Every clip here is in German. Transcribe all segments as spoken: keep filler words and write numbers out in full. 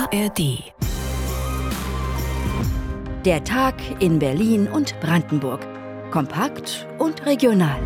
A R D. Der Tag in Berlin und Brandenburg. Kompakt und regional.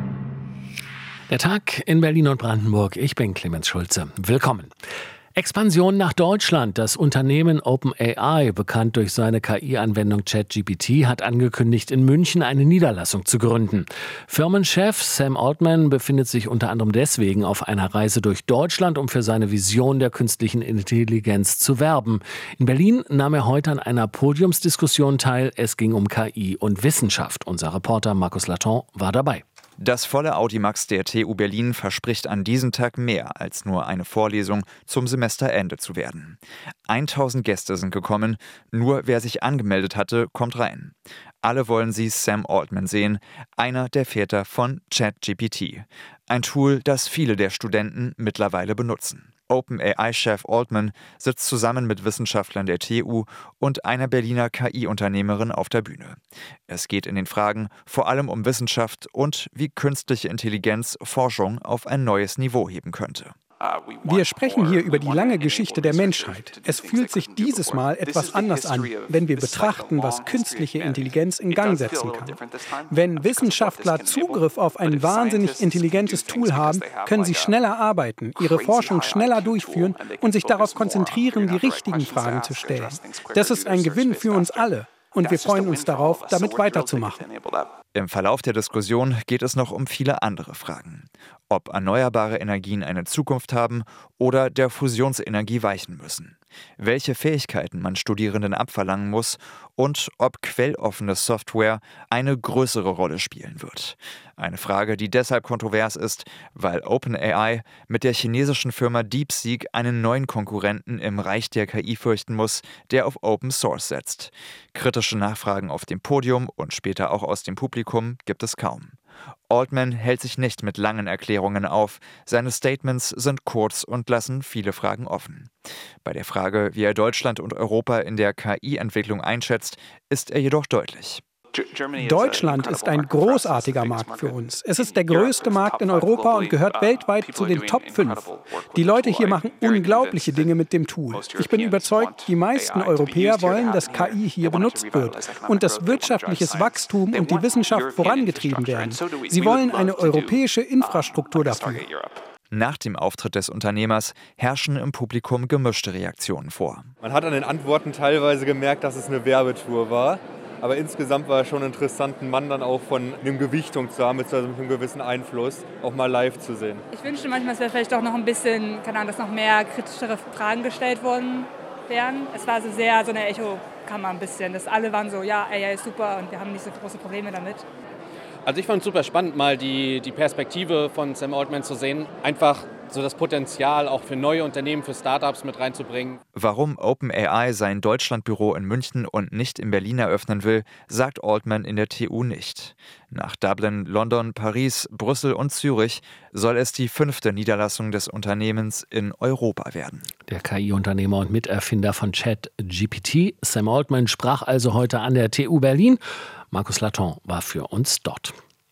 Der Tag in Berlin und Brandenburg. Ich bin Clemens Schulze. Willkommen. Expansion nach Deutschland. Das Unternehmen OpenAI, bekannt durch seine K I-Anwendung ChatGPT, hat angekündigt, in München eine Niederlassung zu gründen. Firmenchef Sam Altman befindet sich unter anderem deswegen auf einer Reise durch Deutschland, um für seine Vision der künstlichen Intelligenz zu werben. In Berlin nahm er heute an einer Podiumsdiskussion teil. Es ging um K I und Wissenschaft. Unser Reporter Markus Laton war dabei. Das volle Audimax der T U Berlin verspricht an diesem Tag mehr als nur eine Vorlesung zum Semesterende zu werden. tausend Gäste sind gekommen, nur wer sich angemeldet hatte, kommt rein. Alle wollen sie Sam Altman sehen, einer der Väter von ChatGPT. Ein Tool, das viele der Studenten mittlerweile benutzen. OpenAI-Chef Altman sitzt zusammen mit Wissenschaftlern der T U und einer Berliner K I-Unternehmerin auf der Bühne. Es geht in den Fragen vor allem um Wissenschaft und wie künstliche Intelligenz Forschung auf ein neues Niveau heben könnte. Wir sprechen hier über die lange Geschichte der Menschheit. Es fühlt sich dieses Mal etwas anders an, wenn wir betrachten, was künstliche Intelligenz in Gang setzen kann. Wenn Wissenschaftler Zugriff auf ein wahnsinnig intelligentes Tool haben, können sie schneller arbeiten, ihre Forschung schneller durchführen und sich darauf konzentrieren, die richtigen Fragen zu stellen. Das ist ein Gewinn für uns alle. Und wir freuen uns darauf, damit weiterzumachen. Im Verlauf der Diskussion geht es noch um viele andere Fragen. Ob erneuerbare Energien eine Zukunft haben oder der Fusionsenergie weichen müssen. Welche Fähigkeiten man Studierenden abverlangen muss und ob quelloffene Software eine größere Rolle spielen wird. Eine Frage, die deshalb kontrovers ist, weil OpenAI mit der chinesischen Firma DeepSeek einen neuen Konkurrenten im Reich der K I fürchten muss, der auf Open Source setzt. Kritische Nachfragen auf dem Podium und später auch aus dem Publikum gibt es kaum. Altman hält sich nicht mit langen Erklärungen auf. Seine Statements sind kurz und lassen viele Fragen offen. Bei der Frage, wie er Deutschland und Europa in der K I-Entwicklung einschätzt, ist er jedoch deutlich. Deutschland ist ein großartiger Markt für uns. Es ist der größte Markt in Europa und gehört weltweit zu den Top fünf. Die Leute hier machen unglaubliche Dinge mit dem Tool. Ich bin überzeugt, die meisten Europäer wollen, dass K I hier benutzt wird und dass wirtschaftliches Wachstum und die Wissenschaft vorangetrieben werden. Sie wollen eine europäische Infrastruktur dafür. Nach dem Auftritt des Unternehmers herrschen im Publikum gemischte Reaktionen vor. Man hat an den Antworten teilweise gemerkt, dass es eine Werbetour war. Aber insgesamt war es schon interessant, einen Mann dann auch von einem Gewichtung zu haben, also mit einem gewissen Einfluss, auch mal live zu sehen. Ich wünschte manchmal, es wäre vielleicht auch noch ein bisschen, keine Ahnung, dass noch mehr kritischere Fragen gestellt worden wären. Es war so sehr so eine Echokammer ein bisschen, dass alle waren so, ja, A I ist super und wir haben nicht so große Probleme damit. Also ich fand es super spannend, mal die, die Perspektive von Sam Altman zu sehen. Einfach so das Potenzial auch für neue Unternehmen, für Startups mit reinzubringen. Warum OpenAI sein Deutschlandbüro in München und nicht in Berlin eröffnen will, sagt Altman in der T U nicht. Nach Dublin, London, Paris, Brüssel und Zürich soll es die fünfte Niederlassung des Unternehmens in Europa werden. Der K I-Unternehmer und Miterfinder von ChatGPT, Sam Altman, sprach also heute an der T U Berlin. Markus Laton war für uns dort.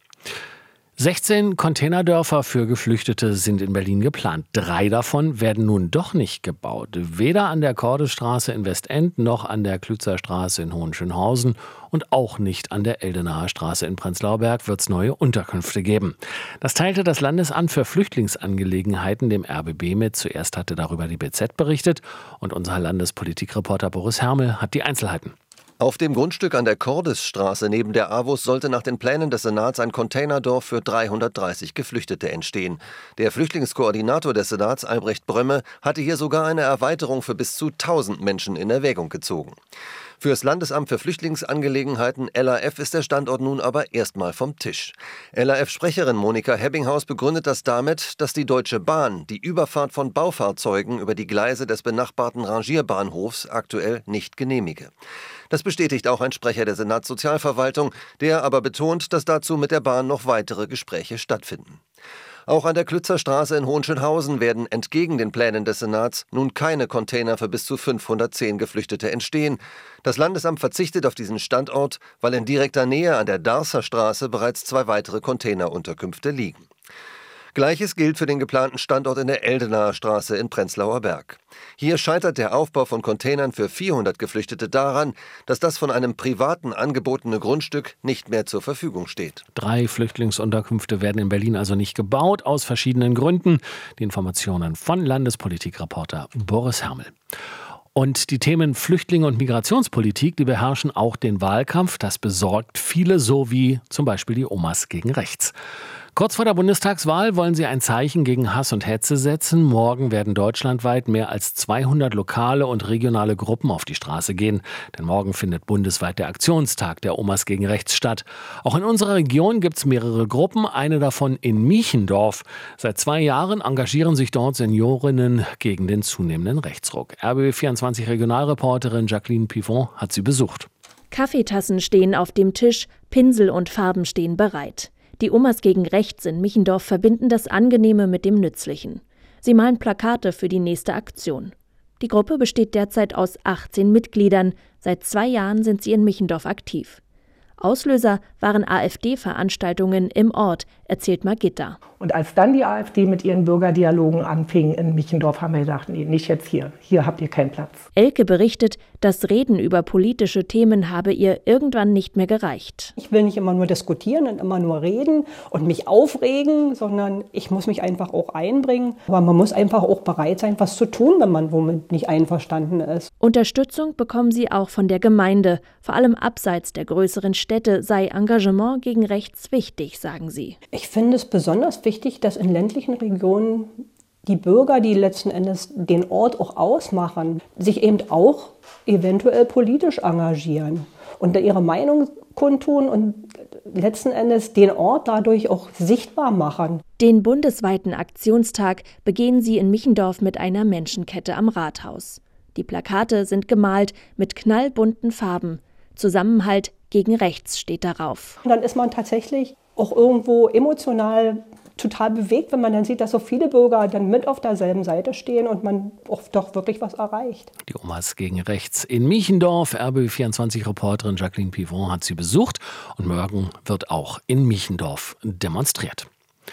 sechzehn Containerdörfer für Geflüchtete sind in Berlin geplant. Drei davon werden nun doch nicht gebaut. Weder an der Kordestraße in Westend noch an der Klützer Straße in Hohenschönhausen und auch nicht an der Eldenaer Straße in Prenzlauer Berg wird es neue Unterkünfte geben. Das teilte das Landesamt für Flüchtlingsangelegenheiten dem R B B mit. Zuerst hatte darüber die B Z berichtet und unser Landespolitikreporter Boris Hermel hat die Einzelheiten. Auf dem Grundstück an der Cordesstraße neben der A W U S sollte nach den Plänen des Senats ein Containerdorf für dreihundertdreißig Geflüchtete entstehen. Der Flüchtlingskoordinator des Senats, Albrecht Brömme, hatte hier sogar eine Erweiterung für bis zu tausend Menschen in Erwägung gezogen. Für das Landesamt für Flüchtlingsangelegenheiten L A F ist der Standort nun aber erstmal vom Tisch. L A F-Sprecherin Monika Hebbinghaus begründet das damit, dass die Deutsche Bahn die Überfahrt von Baufahrzeugen über die Gleise des benachbarten Rangierbahnhofs aktuell nicht genehmige. Das bestätigt auch ein Sprecher der Senatssozialverwaltung, der aber betont, dass dazu mit der Bahn noch weitere Gespräche stattfinden. Auch an der Klützer Straße in Hohenschönhausen werden entgegen den Plänen des Senats nun keine Container für bis zu fünfhundertzehn Geflüchtete entstehen. Das Landesamt verzichtet auf diesen Standort, weil in direkter Nähe an der Darßer Straße bereits zwei weitere Containerunterkünfte liegen. Gleiches gilt für den geplanten Standort in der Eldenaer Straße in Prenzlauer Berg. Hier scheitert der Aufbau von Containern für vierhundert Geflüchtete daran, dass das von einem Privaten angebotene Grundstück nicht mehr zur Verfügung steht. Drei Flüchtlingsunterkünfte werden in Berlin also nicht gebaut, aus verschiedenen Gründen. Die Informationen von Landespolitikreporter Boris Hermel. Und die Themen Flüchtlinge und Migrationspolitik, die beherrschen auch den Wahlkampf. Das besorgt viele, so wie zum Beispiel die Omas gegen rechts. Kurz vor der Bundestagswahl wollen sie ein Zeichen gegen Hass und Hetze setzen. Morgen werden deutschlandweit mehr als zweihundert lokale und regionale Gruppen auf die Straße gehen. Denn morgen findet bundesweit der Aktionstag der Omas gegen rechts statt. Auch in unserer Region gibt es mehrere Gruppen, eine davon in Michendorf. Seit zwei Jahren engagieren sich dort Seniorinnen gegen den zunehmenden Rechtsruck. R B B vierundzwanzig Regionalreporterin Jacqueline Pivon hat sie besucht. Kaffeetassen stehen auf dem Tisch, Pinsel und Farben stehen bereit. Die Omas gegen rechts in Michendorf verbinden das Angenehme mit dem Nützlichen. Sie malen Plakate für die nächste Aktion. Die Gruppe besteht derzeit aus achtzehn Mitgliedern. Seit zwei Jahren sind sie in Michendorf aktiv. Auslöser waren AfD-Veranstaltungen im Ort, erzählt Margitta. Und als dann die AfD mit ihren Bürgerdialogen anfing in Michendorf, haben wir gedacht, nee, nicht jetzt hier. Hier habt ihr keinen Platz. Elke berichtet, das Reden über politische Themen habe ihr irgendwann nicht mehr gereicht. Ich will nicht immer nur diskutieren und immer nur reden und mich aufregen, sondern ich muss mich einfach auch einbringen. Aber man muss einfach auch bereit sein, was zu tun, wenn man womit nicht einverstanden ist. Unterstützung bekommen sie auch von der Gemeinde. Vor allem abseits der größeren Städte sei Engagement gegen rechts wichtig, sagen sie. Ich finde es besonders wichtig, dass in ländlichen Regionen die Bürger, die letzten Endes den Ort auch ausmachen, sich eben auch eventuell politisch engagieren und ihre Meinung kundtun und letzten Endes den Ort dadurch auch sichtbar machen. Den bundesweiten Aktionstag begehen sie in Michendorf mit einer Menschenkette am Rathaus. Die Plakate sind gemalt mit knallbunten Farben. Zusammenhalt gegen rechts steht darauf. Und dann ist man tatsächlich auch irgendwo emotional total bewegt, wenn man dann sieht, dass so viele Bürger dann mit auf derselben Seite stehen und man auch doch wirklich was erreicht. Die Omas gegen rechts in Michendorf. R B B vierundzwanzig Reporterin Jacqueline Pivon hat sie besucht und morgen wird auch in Michendorf demonstriert.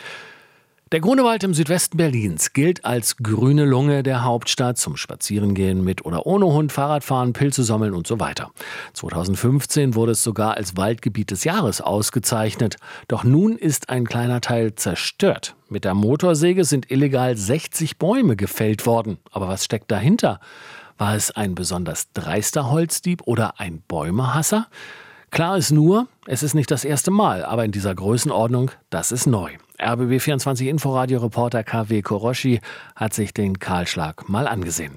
Der Grunewald im Südwesten Berlins gilt als grüne Lunge der Hauptstadt zum Spazierengehen mit oder ohne Hund, Fahrradfahren, Pilze sammeln und so weiter. zweitausendfünfzehn wurde es sogar als Waldgebiet des Jahres ausgezeichnet. Doch nun ist ein kleiner Teil zerstört. Mit der Motorsäge sind illegal sechzig Bäume gefällt worden. Aber was steckt dahinter? War es ein besonders dreister Holzdieb oder ein Bäumehasser? Klar ist nur, es ist nicht das erste Mal, aber in dieser Größenordnung, das ist neu. R B B vierundzwanzig Inforadio-Reporter K W Koroschi hat sich den Kahlschlag mal angesehen.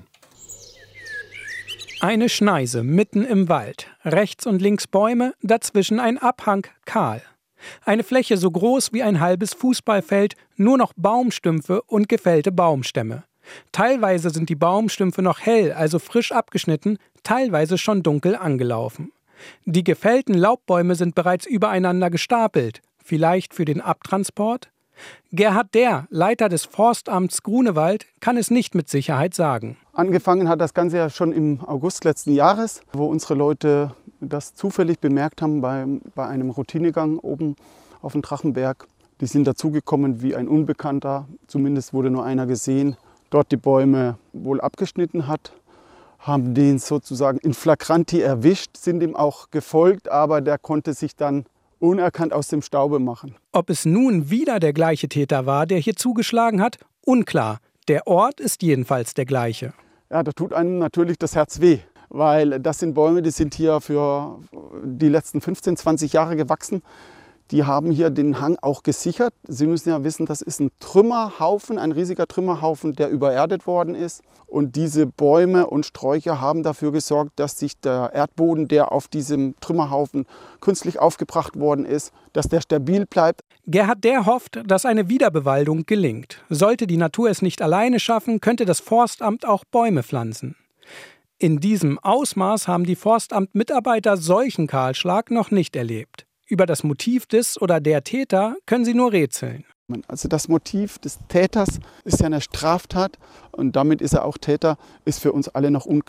Eine Schneise mitten im Wald. Rechts und links Bäume, dazwischen ein Abhang, kahl. Eine Fläche so groß wie ein halbes Fußballfeld, nur noch Baumstümpfe und gefällte Baumstämme. Teilweise sind die Baumstümpfe noch hell, also frisch abgeschnitten, teilweise schon dunkel angelaufen. Die gefällten Laubbäume sind bereits übereinander gestapelt. Vielleicht für den Abtransport? Gerhard Dehr, Leiter des Forstamts Grunewald, kann es nicht mit Sicherheit sagen. Angefangen hat das Ganze ja schon im August letzten Jahres, wo unsere Leute das zufällig bemerkt haben bei, bei einem Routinegang oben auf dem Drachenberg. Die sind dazugekommen wie ein Unbekannter, zumindest wurde nur einer gesehen, dort die Bäume wohl abgeschnitten hat. Haben den sozusagen in flagranti erwischt, sind ihm auch gefolgt, aber der konnte sich dann unerkannt aus dem Staube machen. Ob es nun wieder der gleiche Täter war, der hier zugeschlagen hat, unklar. Der Ort ist jedenfalls der gleiche. Ja, da tut einem natürlich das Herz weh, weil das sind Bäume, die sind hier für die letzten fünfzehn, zwanzig Jahre gewachsen. Die haben hier den Hang auch gesichert. Sie müssen ja wissen, das ist ein Trümmerhaufen, ein riesiger Trümmerhaufen, der übererdet worden ist. Und diese Bäume und Sträucher haben dafür gesorgt, dass sich der Erdboden, der auf diesem Trümmerhaufen künstlich aufgebracht worden ist, dass der stabil bleibt. Gerhard Dehr hofft, dass eine Wiederbewaldung gelingt. Sollte die Natur es nicht alleine schaffen, könnte das Forstamt auch Bäume pflanzen. In diesem Ausmaß haben die Forstamtmitarbeiter solchen Kahlschlag noch nicht erlebt. Über das Motiv des oder der Täter können sie nur rätseln. Also das Motiv des Täters ist ja eine Straftat und damit ist er auch Täter, ist für uns alle noch unklar.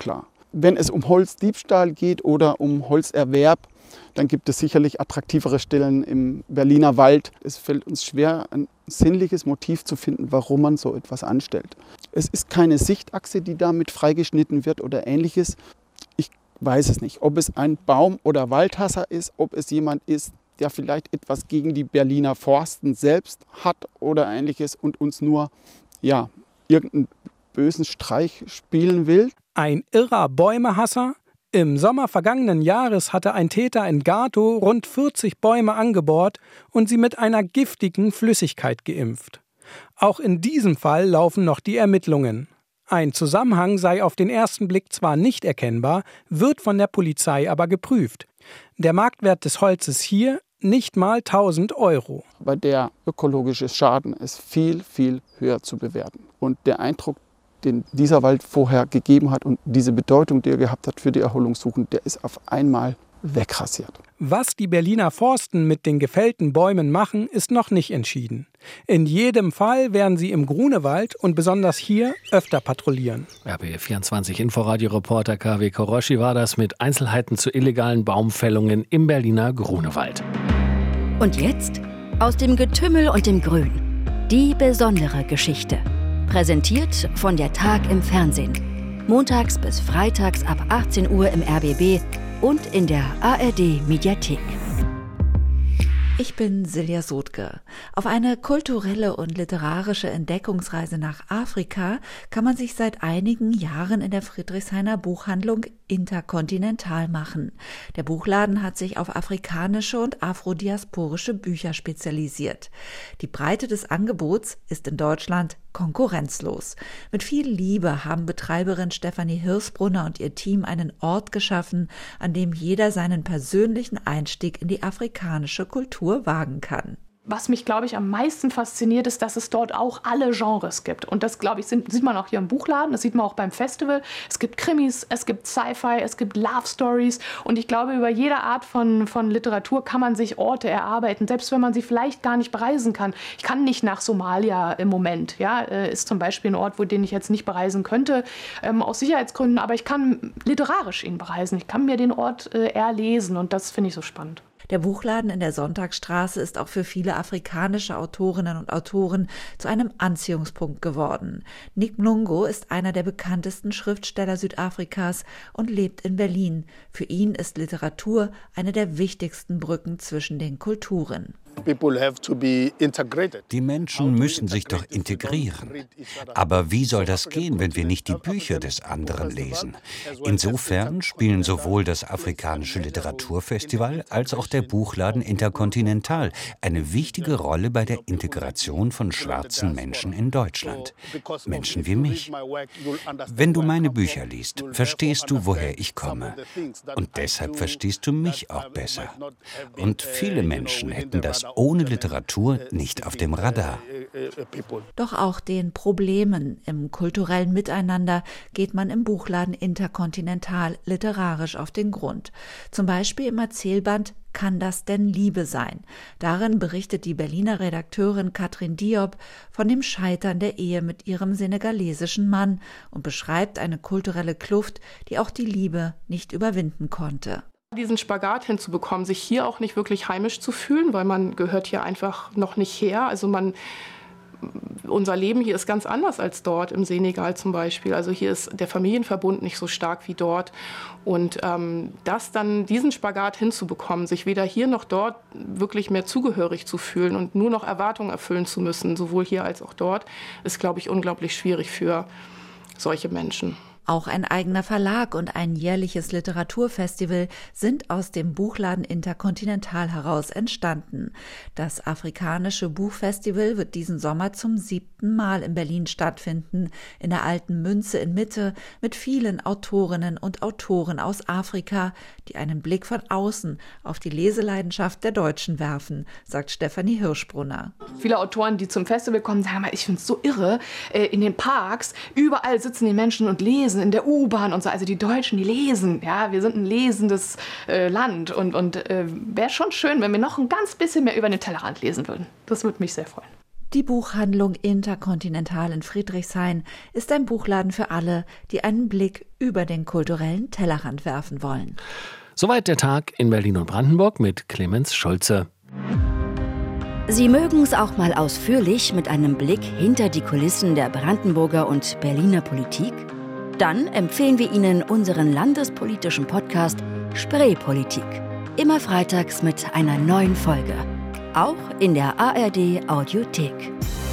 Wenn es um Holzdiebstahl geht oder um Holzerwerb, dann gibt es sicherlich attraktivere Stellen im Berliner Wald. Es fällt uns schwer, ein sinnliches Motiv zu finden, warum man so etwas anstellt. Es ist keine Sichtachse, die damit freigeschnitten wird oder Ähnliches. Ich weiß es nicht, ob es ein Baum- oder Waldhasser ist, ob es jemand ist, der vielleicht etwas gegen die Berliner Forsten selbst hat oder Ähnliches und uns nur ja, irgendeinen bösen Streich spielen will. Ein irrer Bäumehasser? Im Sommer vergangenen Jahres hatte ein Täter in Gatow rund vierzig Bäume angebohrt und sie mit einer giftigen Flüssigkeit geimpft. Auch in diesem Fall laufen noch die Ermittlungen. Ein Zusammenhang sei auf den ersten Blick zwar nicht erkennbar, wird von der Polizei aber geprüft. Der Marktwert des Holzes hier nicht mal tausend Euro. Bei der ökologische Schaden ist viel, viel höher zu bewerten. Und der Eindruck, den dieser Wald vorher gegeben hat und diese Bedeutung, die er gehabt hat für die Erholungssuchenden, der ist auf einmal wegrasiert. Was die Berliner Forsten mit den gefällten Bäumen machen, ist noch nicht entschieden. In jedem Fall werden sie im Grunewald und besonders hier öfter patrouillieren. R B vierundzwanzig Inforadio-Reporter K W Koroschi war das mit Einzelheiten zu illegalen Baumfällungen im Berliner Grunewald. Und jetzt aus dem Getümmel und dem Grün. Die besondere Geschichte. Präsentiert von der Tag im Fernsehen. Montags bis freitags ab achtzehn Uhr im R B B und in der A R D-Mediathek. Ich bin Silja Sotke. Auf eine kulturelle und literarische Entdeckungsreise nach Afrika kann man sich seit einigen Jahren in der Friedrichshainer Buchhandlung Interkontinental machen. Der Buchladen hat sich auf afrikanische und afrodiasporische Bücher spezialisiert. Die Breite des Angebots ist in Deutschland konkurrenzlos. Mit viel Liebe haben Betreiberin Stefanie Hirsbrunner und ihr Team einen Ort geschaffen, an dem jeder seinen persönlichen Einstieg in die afrikanische Kultur wagen kann. Was mich, glaube ich, am meisten fasziniert, ist, dass es dort auch alle Genres gibt. Und das, glaube ich, sind, sieht man auch hier im Buchladen, das sieht man auch beim Festival. Es gibt Krimis, es gibt Sci-Fi, es gibt Love Stories. Und ich glaube, über jede Art von, von Literatur kann man sich Orte erarbeiten, selbst wenn man sie vielleicht gar nicht bereisen kann. Ich kann nicht nach Somalia im Moment. Ja, ist zum Beispiel ein Ort, wo den ich jetzt nicht bereisen könnte, ähm, aus Sicherheitsgründen. Aber ich kann literarisch ihn bereisen. Ich kann mir den Ort äh, erlesen und das finde ich so spannend. Der Buchladen in der Sonntagsstraße ist auch für viele afrikanische Autorinnen und Autoren zu einem Anziehungspunkt geworden. Nick Mlungo ist einer der bekanntesten Schriftsteller Südafrikas und lebt in Berlin. Für ihn ist Literatur eine der wichtigsten Brücken zwischen den Kulturen. Die Menschen müssen sich doch integrieren. Aber wie soll das gehen, wenn wir nicht die Bücher des anderen lesen? Insofern spielen sowohl das Afrikanische Literaturfestival als auch der Buchladen Interkontinental eine wichtige Rolle bei der Integration von schwarzen Menschen in Deutschland. Menschen wie mich. Wenn du meine Bücher liest, verstehst du, woher ich komme. Und deshalb verstehst du mich auch besser. Und viele Menschen hätten das ohne Literatur nicht auf dem Radar. Doch auch den Problemen im kulturellen Miteinander geht man im Buchladen Interkontinental literarisch auf den Grund. Zum Beispiel im Erzählband Kann das denn Liebe sein? Darin berichtet die Berliner Redakteurin Katrin Diop von dem Scheitern der Ehe mit ihrem senegalesischen Mann und beschreibt eine kulturelle Kluft, die auch die Liebe nicht überwinden konnte. Diesen Spagat hinzubekommen, sich hier auch nicht wirklich heimisch zu fühlen, weil man gehört hier einfach noch nicht her. Also man, unser Leben hier ist ganz anders als dort im Senegal zum Beispiel. Also hier ist der Familienverbund nicht so stark wie dort. Und ähm, das dann, diesen Spagat hinzubekommen, sich weder hier noch dort wirklich mehr zugehörig zu fühlen und nur noch Erwartungen erfüllen zu müssen, sowohl hier als auch dort, ist, glaube ich, unglaublich schwierig für solche Menschen. Auch ein eigener Verlag und ein jährliches Literaturfestival sind aus dem Buchladen Interkontinental heraus entstanden. Das Afrikanische Buchfestival wird diesen Sommer zum siebten Mal in Berlin stattfinden, in der Alten Münze in Mitte, mit vielen Autorinnen und Autoren aus Afrika, die einen Blick von außen auf die Leseleidenschaft der Deutschen werfen, sagt Stefanie Hirschbrunner. Viele Autoren, die zum Festival kommen, sagen mal, ich finde es so irre, in den Parks, überall sitzen die Menschen und lesen, in der U-Bahn und so. Also die Deutschen, die lesen. Ja, wir sind ein lesendes äh, Land. Und, und äh, wäre schon schön, wenn wir noch ein ganz bisschen mehr über den Tellerrand lesen würden. Das würde mich sehr freuen. Die Buchhandlung Interkontinental in Friedrichshain ist ein Buchladen für alle, die einen Blick über den kulturellen Tellerrand werfen wollen. Soweit der Tag in Berlin und Brandenburg mit Clemens Schulze. Sie mögen es auch mal ausführlich mit einem Blick hinter die Kulissen der Brandenburger und Berliner Politik? Dann empfehlen wir Ihnen unseren landespolitischen Podcast Spreepolitik. Immer freitags mit einer neuen Folge. Auch in der A R D Audiothek.